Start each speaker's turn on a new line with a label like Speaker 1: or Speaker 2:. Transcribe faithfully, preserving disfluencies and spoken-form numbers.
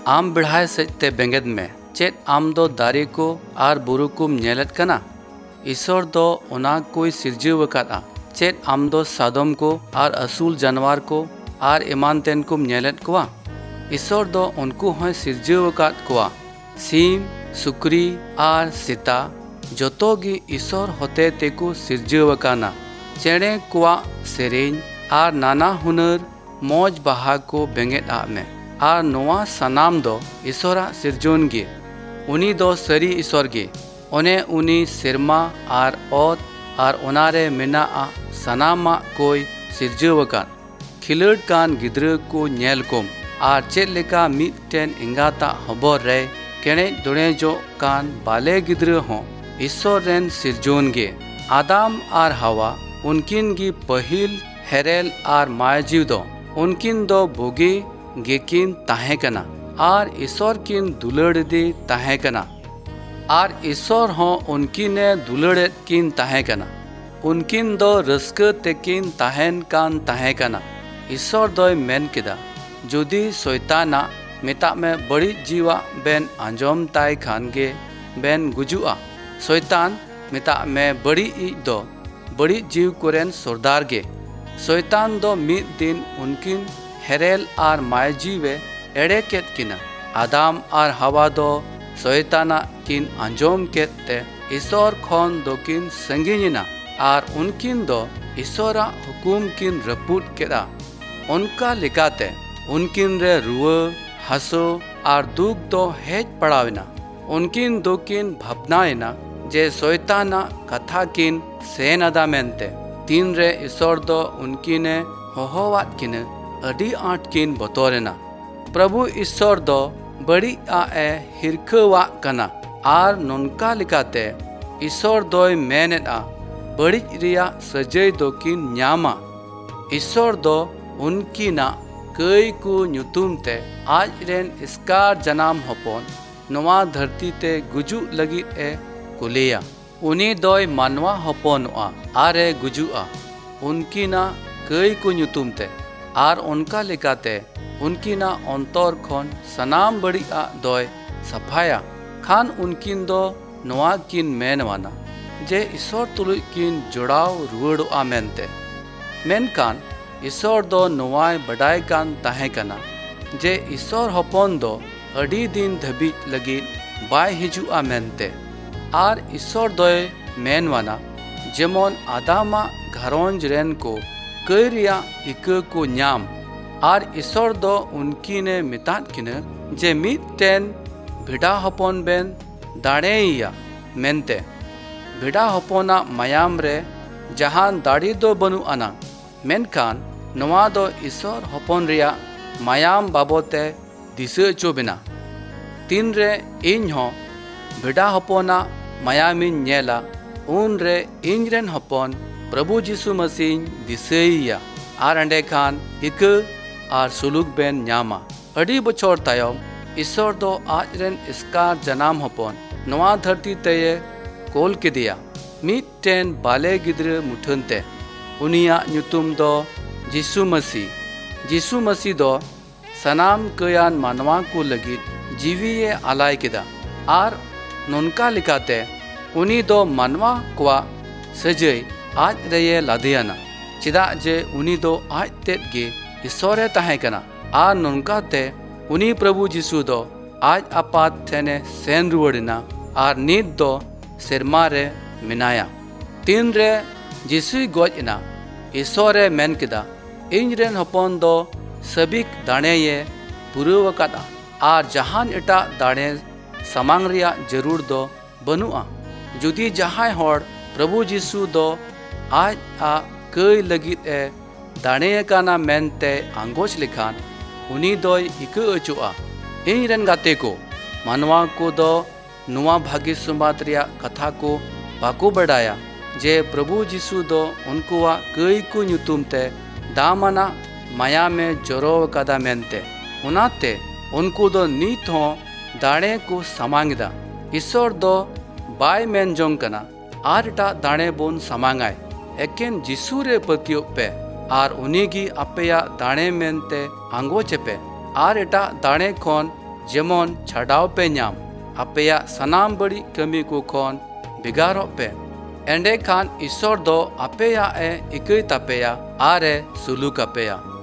Speaker 1: आम बिढ़ाए सजते बेंगेद में चेत आम दो दारे को आर बुरु कुम नेलत कना। ईश्वर दो ओना कोई सिरजीव वकाता चेत आम दो सादम को आर असूल जानवर को आर ईमान तेन कुम नेलत कोआ। ईश्वर दो उनको होय सिरजीव वकात कोआ। सीम सुक्री आर सीता जोतोगी ईश्वर होते तेको सिरजीव वकाना। चेड़े कोआ सेरेन आर नाना हुनर मौज बाहा को बेंगेद आ में आर नोआ सनाम दो ईश्वरा सिरजोन गे। उनी दो सरी ईश्वर गे। ओने उनी सिरमा आर ओत आर ओनारे मेना आ सनामा कोई सिरजव कान। खिलड़ कान गिद्र को नेल कोम आर चेद लेका मिटटेन इंगाता हबोर रे केणे दुणे जो कान बाले गिद्र हो ईश्वर रेन सिरजोन गे। आदाम आर हवा उनकिन गी पहिल हेरेल आर मायजीव दो उनकिन दो बोगे गेकिन ताहे कना आर ईश्वर किन दुलड़ दे ताहे कना आर ईश्वर हो उनकिने दुलड़ेत किन ताहे कना। उनकिन दो रस्क तेकिन ताहेन कान ताहे कना। ईश्वर दोय मेन किदा जुदी शैताना मेता में बड़ी जीवा बेन आंजोम ताय खान गे बेन गुजुआ। शैतान मेता में बड़ी ई दो बड़ी जीव कोरेन सरदार गे। शैतान दो मिद दिन उनकिन हेरेल आर मायजीवे एड़े केत किना। आदाम आर हवा दो शैताना किन आंजोम केते ईश्वर खन दो किन संगिना आर उनकिन दो ईश्वरा हुकुम किन रपूट केदा। उनका लिकाते उनकिन रे रुआ हसो आर दुख दो हेज पड़ाविना। उनकिन दो किन भावनाएना जे शैताना कथा किन सेन अदा मेनते। तीन रे ईश्वर दो उनकिने होहोवात किने अडी आट किन बतोरेना। प्रभु ईश्वर दो बड़ी आ ए हिरखवा कना आर नोनका लिकाते ईश्वर दोय मेनेदा बड़ी रिया सजय दो किन न्यामा। ईश्वर दो उनकिना कई को नुतुम ते आज रेन इसकार जनाम हपोन नवा धरती ते गुजु लगी ए कुलिया। उनी दोय मानवा हपोनवा आरे गुजुआ उनकिना कई को नुतुम ते आर उनका लिकाते उनकिना अंतर खन सनाम बड़ी आ दोय सफाया खान उनकिन दो नवा किन मेनवाना जे ईश्वर तुलुज किन जोड़ाव रुवड़ोआ मेनते। मेनकान ईश्वर दो नवाय बडाय कान ताहे कना जे ईश्वर हपन दो अडी दिन धबी लगी बाय हिजुआ मेनते। आर ईश्वर दोय मेनवाना जेमन आदामा घरोंज रेन को कई रिया इक को न्याम आर ईश्वर दो उनकिने मितात किने जे मिदटेन भिडा हपन बेन दाड़ेया मेनते। भिडा हपना मायाम रे जहान दाड़ी दो बनु आना मेनखान नवा दो ईश्वर हपन रिया मायाम बाबोते दिसे चो बिना। तीन रे इन हो भिडा हपना मायामिन नेला उन रे इन rain हपन Prabhu Jisshu Masih दिसेया are अंडे खान इक आर सुलुक बेन न्यामा। अड़ी बछोर तायम ईश्वर दो आज रेन इसकार जनाम हपन नवा धरती तये कोल किदिया मिदटेन बाले गिद्र मुठनते। उनिया नुतुम दो जीसु मसीह। जीसु मसीह दो सनाम कयान मानवा को लगित जीवीए आलाय किदा आर नोनका लिकाते उनी दो मानवा कोआ सजय आज रेये लादियाना चिदा जे उनी दो आज तेत गे ईश्वरे ताहे कना आर नोनकाते उनी प्रभु जीसु दो आज आपात थेने सेन रुवड़िना आर नीत दो सिरमा रे मिनाया। तीन रे जीसु गोजना ईश्वरे मेन किदा इन रेन हपन दो सबिक दाणे ये पुरुव कदा आर जहान एटा दाणे समांग रिया जरूर दो बनुआ। जुदी जहाय होड़ प्रभु जीसु दो आज आ कई लगित ए दाणे काना मेनते आंगोच लिखान उनी दोय इक अचुआ। इन रेन गाते को मानवा को दो नुआ भागी सुमात रिया कथा को बाको बड़ाया जे प्रभु जीसु दो उनकुआ कई को नुतुम ते दामना माया में जोरो कदा मेनते। उनाते उनको दो नीत हो दाणे को समांगदा। ईश्वर दो बाय मेन जोंग कना आर टा दाणे बोन समांगाय एकेन जीसु रे पतियो पे आर उनीगी अपेया दाणे मेनते आंगो चेपे आर एटा दाणे खन जेमन छाड़ाव पे नाम आपेया सनाम बड़ी कमी को खन बिगारो पे एंडे खान ईश्वर दो आपेया ए इकई तापेया आर ए सुलूक आपेया।